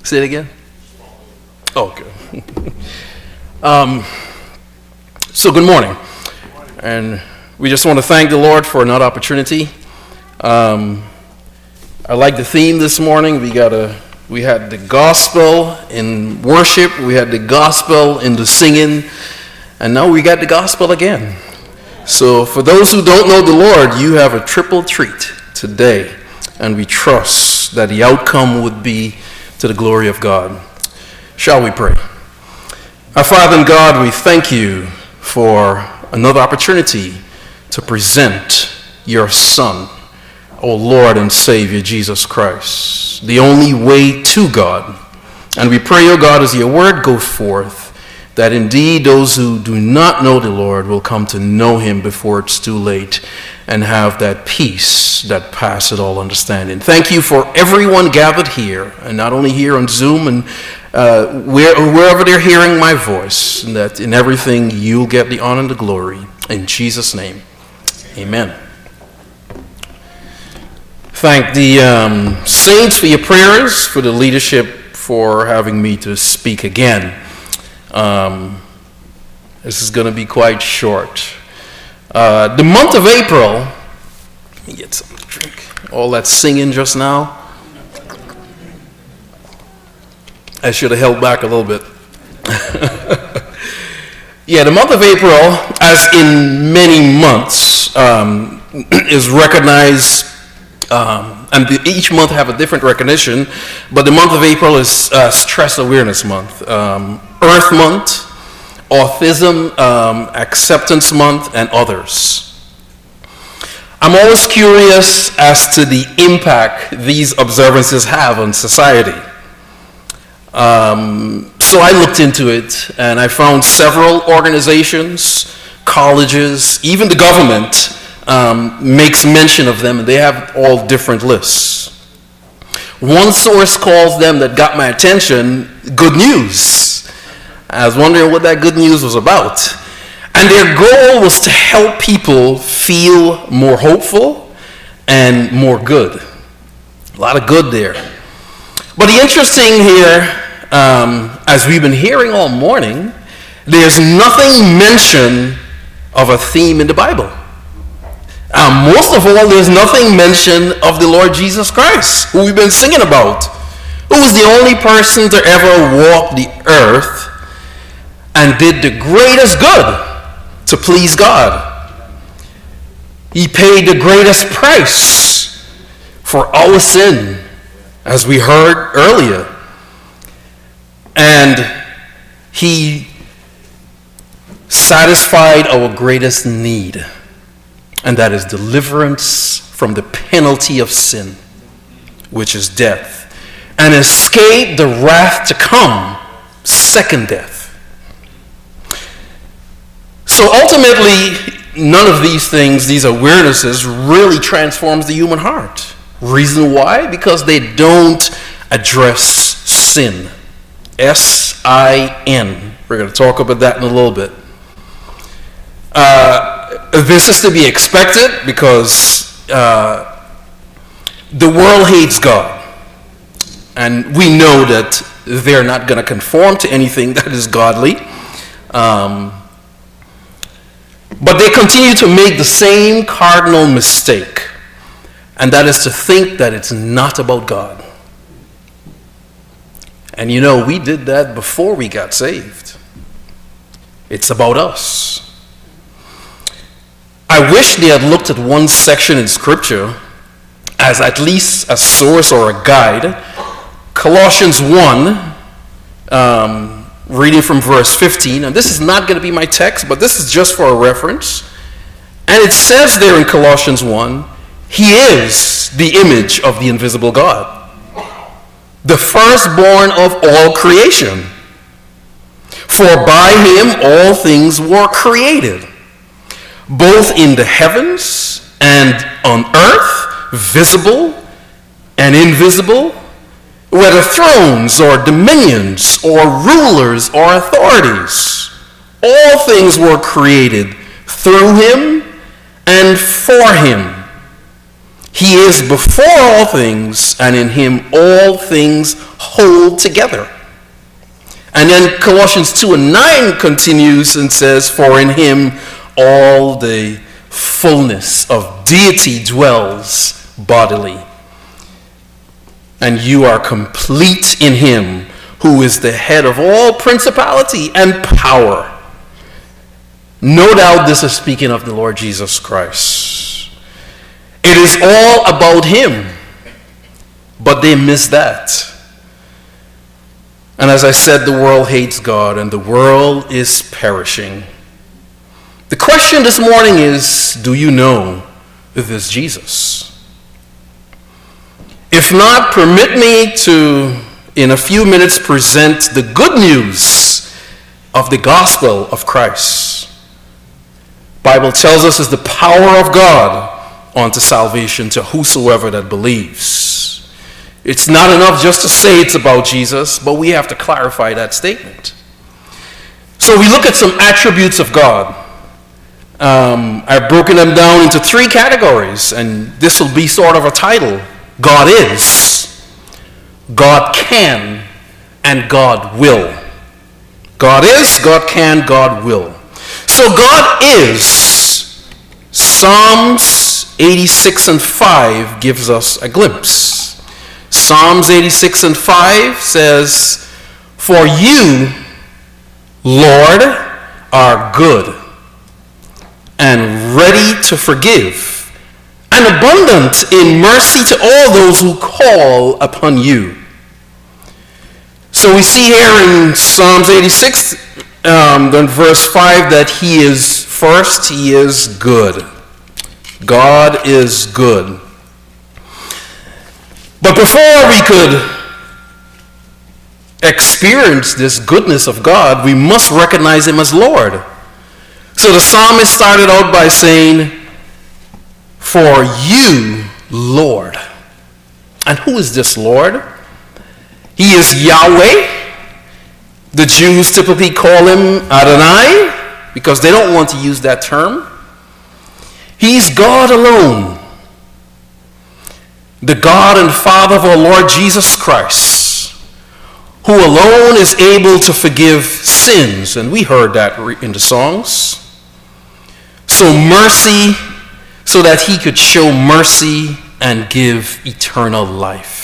Say it again. Oh, okay. So good morning. And we just want to thank the Lord for another opportunity. I like the theme this morning. We had the gospel in worship, we had the gospel in the singing, and now we got the gospel again. So for those who don't know the Lord, you have a triple treat today, and we trust that the outcome would be to the glory of God. Shall we pray? Our Father and God, we thank you for another opportunity to present your Son, O Lord and Savior Jesus Christ, the only way to God. And we pray, O God, as your word go forth, that indeed those who do not know the Lord will come to know him before it's too late and have that peace that passeth all understanding. Thank you for everyone gathered here, and not only here on Zoom and wherever they're hearing my voice, and that in everything you'll get the honor and the glory. In Jesus' name, amen. Thank the saints for your prayers, for the leadership for having me to speak again. This is going to be quite short. The month of April, let me get something to drink. All that singing just now, I should have held back a little bit. Yeah, the month of April, as in many months, is recognized, and each month have a different recognition, but the month of April is Stress Awareness Month, Earth Month, Autism Acceptance Month, and others. I'm always curious as to the impact these observances have on society. So I looked into it, and I found several organizations, colleges, even the government makes mention of them, and they have all different lists. One source calls them, that got my attention, good news. I was wondering what that good news was about. And their goal was to help people feel more hopeful and more good. A lot of good there. But the interesting here, as we've been hearing all morning, there's nothing mentioned of a theme in the Bible. Most of all, there's nothing mentioned of the Lord Jesus Christ, who we've been singing about, who was the only person to ever walk the earth and did the greatest good to please God. He paid the greatest price for our sin, as we heard earlier. And he satisfied our greatest need, and that is deliverance from the penalty of sin, which is death, and escape the wrath to come, second death. So ultimately, none of these things, these awarenesses, really transforms the human heart. Reason why? Because they don't address sin. S-I-N. We're going to talk about that in a little bit. This is to be expected because the world hates God. And we know that they're not going to conform to anything that is godly. But they continue to make the same cardinal mistake, and that is to think that it's not about God. And you know, we did that before we got saved. It's about us. I wish they had looked at one section in Scripture as at least a source or a guide. Colossians 1, reading from verse 15, and this is not going to be my text, but this is just for a reference. And it says there in Colossians 1, he is the image of the invisible God, the firstborn of all creation. For by him all things were created, both in the heavens and on earth, visible and invisible, whether thrones or dominions or rulers or authorities. All things were created through him and for him. He is before all things, and in him all things hold together. And then Colossians 2:9 continues and says, for in him all the fullness of deity dwells bodily. And you are complete in him, who is the head of all principality and power. No doubt this is speaking of the Lord Jesus Christ. It is all about him, but they miss that. And as I said, the world hates God and the world is perishing. The question this morning is, do you know this Jesus? If not, permit me to, in a few minutes, present the good news of the gospel of Christ. The Bible tells us is the power of God unto salvation to whosoever that believes. It's not enough just to say it's about Jesus, but we have to clarify that statement. So we look at some attributes of God. I've broken them down into three categories, and this will be sort of a title. God is, God can, and God will. God is, God can, God will. So God is. Psalms 86 and 5 gives us a glimpse. Psalms 86 and 5 says, for you, Lord, are good and ready to forgive, and abundant in mercy to all those who call upon you. So we see here in Psalms 86, then verse 5, that he is first, he is good. God is good. But before we could experience this goodness of God, we must recognize him as Lord. So the psalmist started out by saying, for you, Lord. And who is this Lord? He is Yahweh. The Jews typically call him Adonai because they don't want to use that term. He's God alone. The God and Father of our Lord Jesus Christ, who alone is able to forgive sins. And we heard that in the songs. So mercy, so that he could show mercy and give eternal life.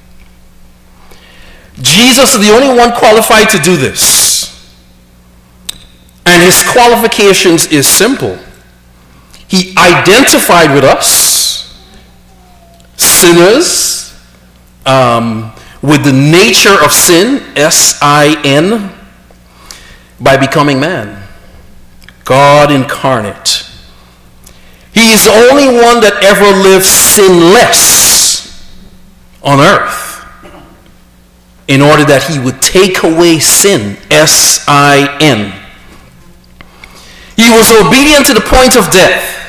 Jesus is the only one qualified to do this. And his qualifications is simple. He identified with us, sinners, with the nature of sin, S-I-N, by becoming man, God incarnate. He is the only one that ever lived sinless on earth in order that he would take away sin, S-I-N. He was obedient to the point of death,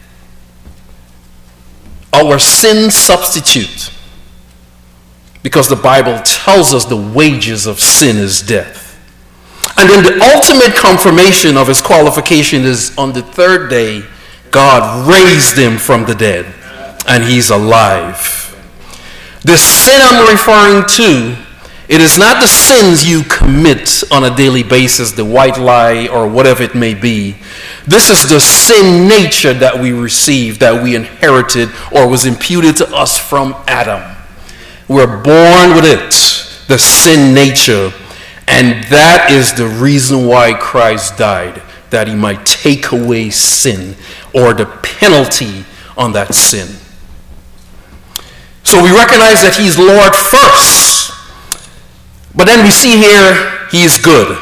our sin substitute, because the Bible tells us the wages of sin is death. And then the ultimate confirmation of his qualification is on the third day, God raised him from the dead, and he's alive. The sin I'm referring to, it is not the sins you commit on a daily basis, the white lie or whatever it may be. This is the sin nature that we received, that we inherited or was imputed to us from Adam. We're born with it, the sin nature, and that is the reason why Christ died, that he might take away sin or the penalty on that sin. So we recognize that he's Lord first. But then we see here he is good.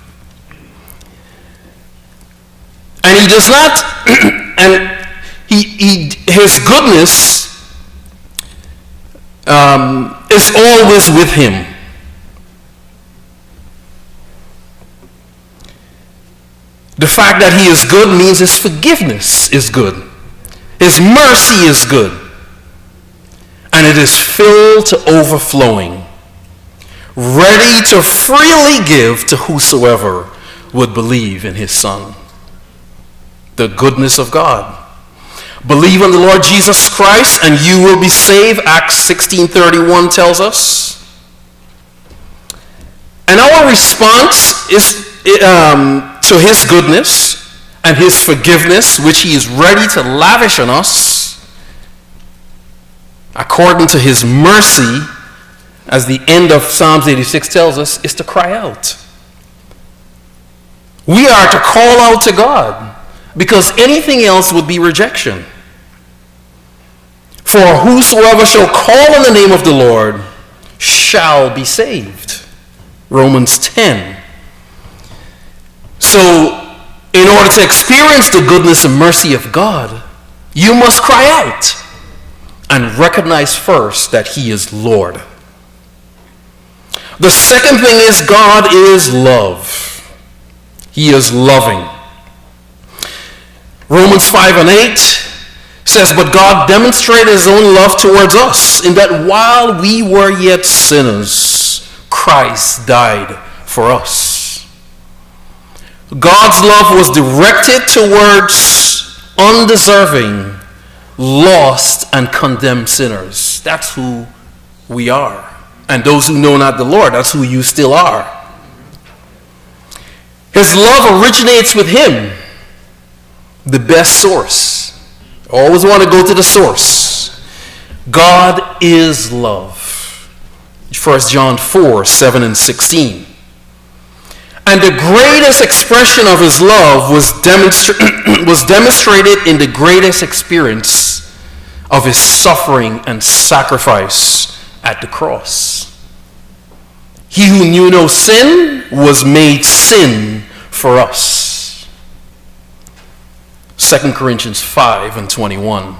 And he does not, and his goodness is always with him. The fact that he is good means his forgiveness is good. His mercy is good. And it is filled to overflowing, ready to freely give to whosoever would believe in his Son. The goodness of God. Believe on the Lord Jesus Christ and you will be saved, Acts 16:31 tells us. And our response is to his goodness and his forgiveness, which he is ready to lavish on us, according to his mercy, as the end of Psalms 86 tells us, is to cry out. We are to call out to God, because anything else would be rejection. For whosoever shall call on the name of the Lord shall be saved. Romans 10. So, in order to experience the goodness and mercy of God, you must cry out and recognize first that he is Lord. The second thing is God is love. He is loving. Romans 5:8 says, but God demonstrated his own love towards us in that while we were yet sinners, Christ died for us. God's love was directed towards undeserving, lost, and condemned sinners. That's who we are. And those who know not the Lord, that's who you still are. His love originates with him, the best source. Always want to go to the source. God is love. 1 John 4:7 and 16. And the greatest expression of his love was demonstrated in the greatest experience of his suffering and sacrifice at the cross. He who knew no sin was made sin for us. 2 Corinthians 5:21.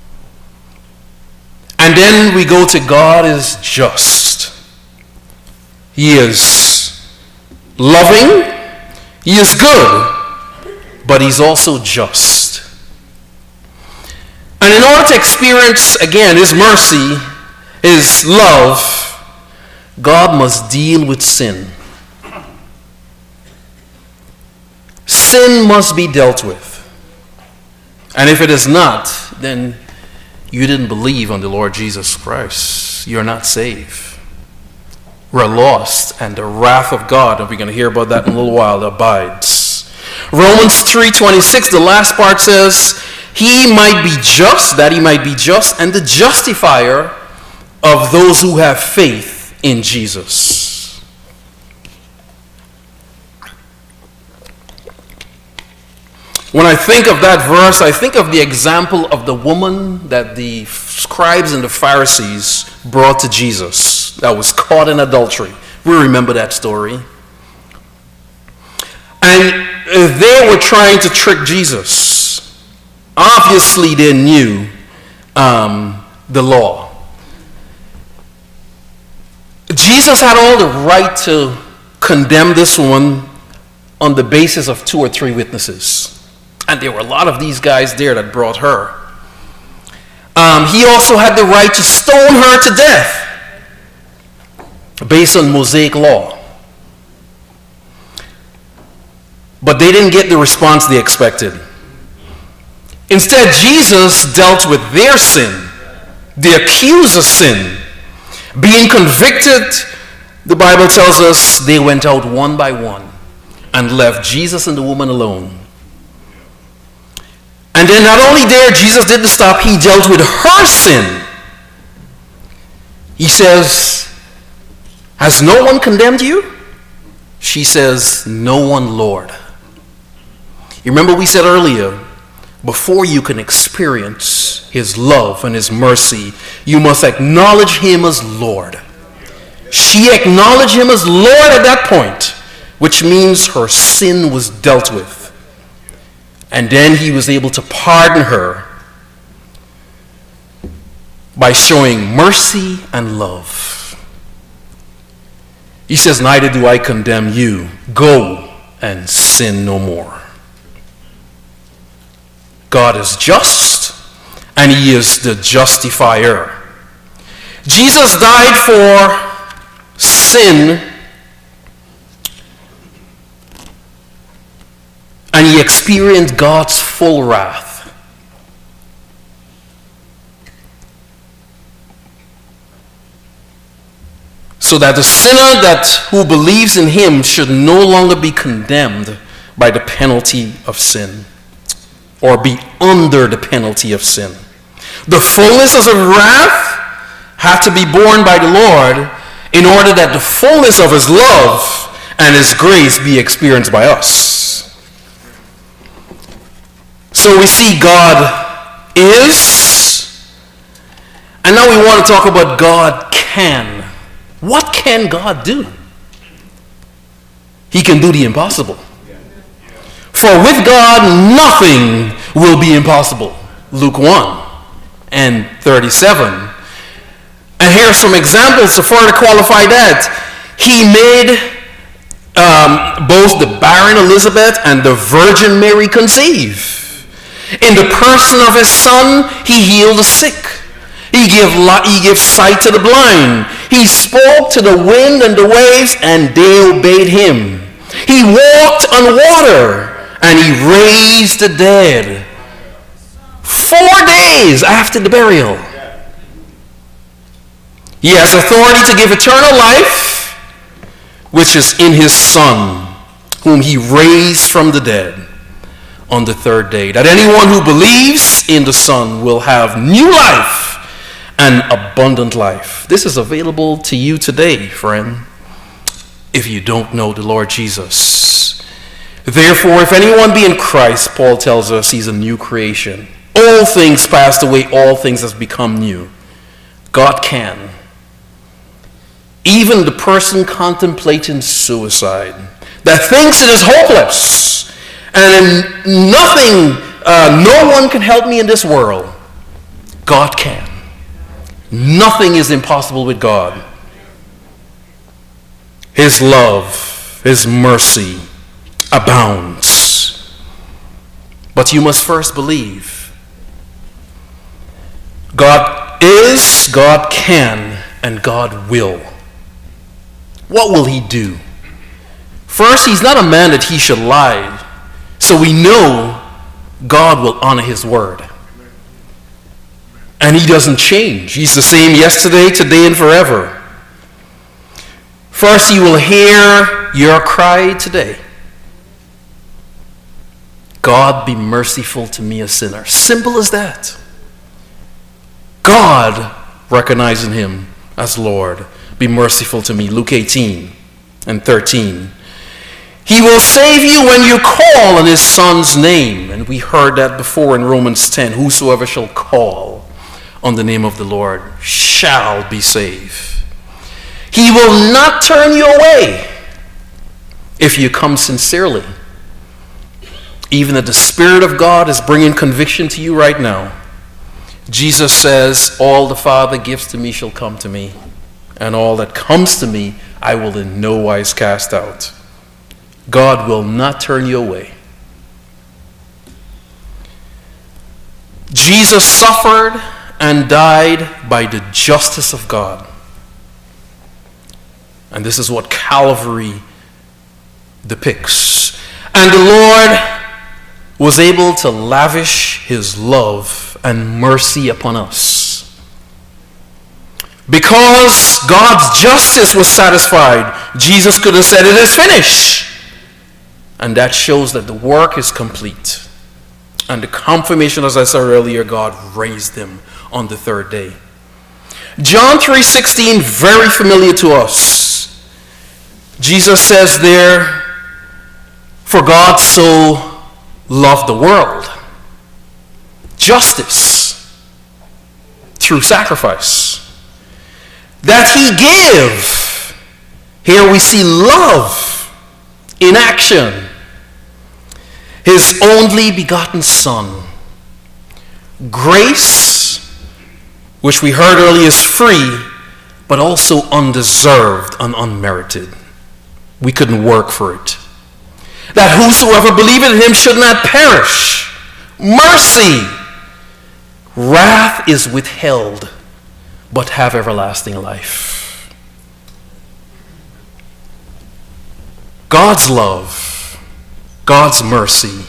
And then we go to God is just. He is loving, he is good, but he's also just. And in order to experience, again, his mercy, his love, God must deal with sin. Sin must be dealt with. And if it is not, then you didn't believe on the Lord Jesus Christ. You're not saved. We're lost, and the wrath of God, and we're going to hear about that in a little while, abides. Romans 3:26, the last part says, he might be just, that he might be just, and the justifier of those who have faith in Jesus. When I think of that verse, I think of the example of the woman that the scribes and the Pharisees brought to Jesus that was caught in adultery. We remember that story. And they were trying to trick Jesus. Obviously, they knew the law. Jesus had all the right to condemn this woman on the basis of 2 or 3 witnesses. And there were a lot of these guys there that brought her. He also had the right to stone her to death based on Mosaic law. But they didn't get the response they expected. Instead, Jesus dealt with their sin, the accuser's sin. Being convicted, the Bible tells us they went out one by one and left Jesus and the woman alone. And then not only there, Jesus didn't stop, he dealt with her sin. He says, has no one condemned you? She says, no one, Lord. You remember we said earlier, before you can experience his love and his mercy, you must acknowledge him as Lord. She acknowledged him as Lord at that point, which means her sin was dealt with. And then he was able to pardon her by showing mercy and love. He says, neither do I condemn you. Go and sin no more. God is just, and he is the justifier. Jesus died for sin, and he experienced God's full wrath. so that the sinner who believes in him should no longer be condemned by the penalty of sin, or be under the penalty of sin. The fullness of wrath had to be borne by the Lord in order that the fullness of his love and his grace be experienced by us. So we see God is, and now we want to talk about God can. What can God do? He can do the impossible. For with God nothing will be impossible. Luke 1:37. And here are some examples to further qualify that. He made both the barren Elizabeth and the Virgin Mary conceive. In the person of his Son, he healed the sick. He gave sight to the blind. He spoke to the wind and the waves, and they obeyed him. He walked on water, and he raised the dead 4 days after the burial. He has authority to give eternal life, which is in his Son, whom he raised from the dead on the third day. That anyone who believes in the Son will have new life and abundant life. This is available to you today, friend, if you don't know the Lord Jesus. Therefore, if anyone be in Christ, Paul tells us he's a new creation. All things passed away, all things have become new. God can. Even the person contemplating suicide, that thinks it is hopeless, and nothing, no one can help me in this world, God can. Nothing is impossible with God. His love, his mercy abounds. But you must first believe. God is, God can, and God will. What will he do? First, he's not a man that he should lie. So we know God will honor his word. And he doesn't change. He's the same yesterday, today, and forever. First, he will hear your cry today. God, be merciful to me, a sinner. Simple as that. God, recognizing him as Lord, be merciful to me. Luke 18:13. He will save you when you call on his Son's name. And we heard that before in Romans 10. Whosoever shall call on the name of the Lord shall be saved. He will not turn you away if you come sincerely. Even if the Spirit of God is bringing conviction to you right now. Jesus says, all the Father gives to me shall come to me, and all that comes to me I will in no wise cast out. God will not turn you away. Jesus suffered and died by the justice of God. And this is what Calvary depicts. And the Lord was able to lavish his love and mercy upon us. Because God's justice was satisfied, Jesus could have said, it is finished. And that shows that the work is complete. And the confirmation, as I said earlier, God raised him on the third day. John 3:16, very familiar to us. Jesus says there, for God so loved the world. Justice through sacrifice. That he gave. Here we see love in action. His only begotten Son. Grace, which we heard earlier is free, but also undeserved and unmerited. We couldn't work for it. That whosoever believeth in him should not perish. Mercy. Wrath is withheld, but have everlasting life. God's love, God's mercy,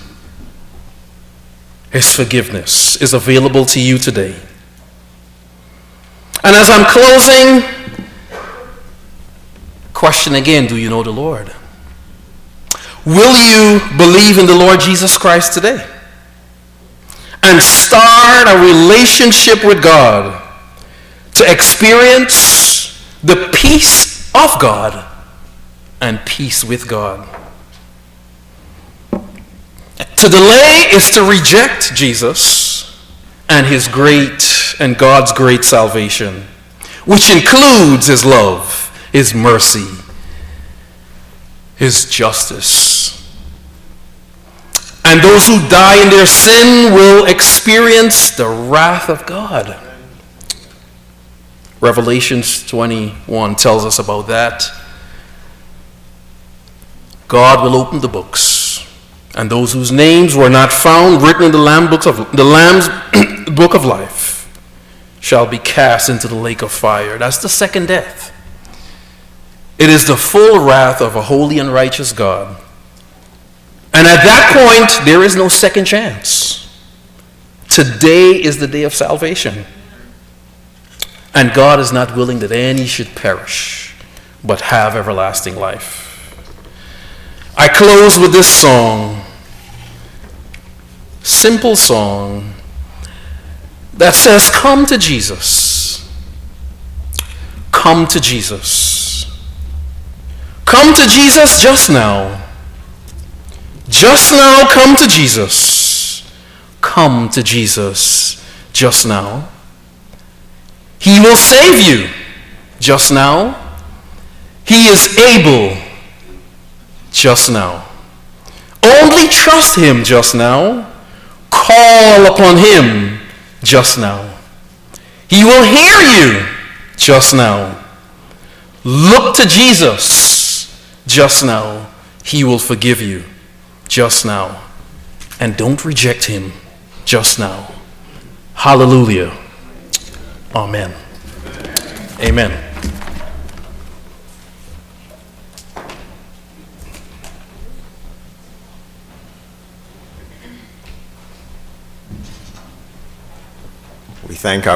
his forgiveness is available to you today. And as I'm closing, Question again, do you know the Lord? Will you believe in the Lord Jesus Christ today? And start a relationship with God to experience the peace of God and peace with God. To delay is to reject Jesus and his great and God's great salvation, which includes his love, his mercy, his justice. And those who die in their sin will experience the wrath of God. Revelations 21 tells us about that. God will open the books, and those whose names were not found written in the Lamb's book of life shall be cast into the lake of fire. That's the second death. It is the full wrath of a holy and righteous God. And at that point, there is no second chance. Today is the day of salvation. And God is not willing that any should perish, but have everlasting life. I close with this song, simple song, that says, come to Jesus. Come to Jesus. Come to Jesus just now. Just now, come to Jesus. Come to Jesus just now. He will save you just now. He is able just now. Only trust him just now. Call upon him just now. He will hear you just now. Look to Jesus just now. He will forgive you just now. And don't reject him just now. Hallelujah. Amen. Amen. We thank our